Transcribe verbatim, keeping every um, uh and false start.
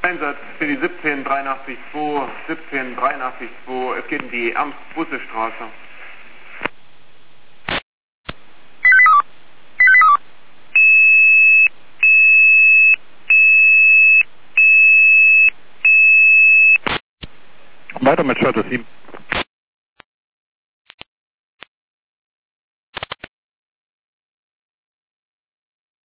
Einsatz für die siebzehn dreiundachtzig zwei, siebzehn dreiundachtzig zwei, es geht in die Amts-Busse-Straße. Weiter mit Shuttle sieben.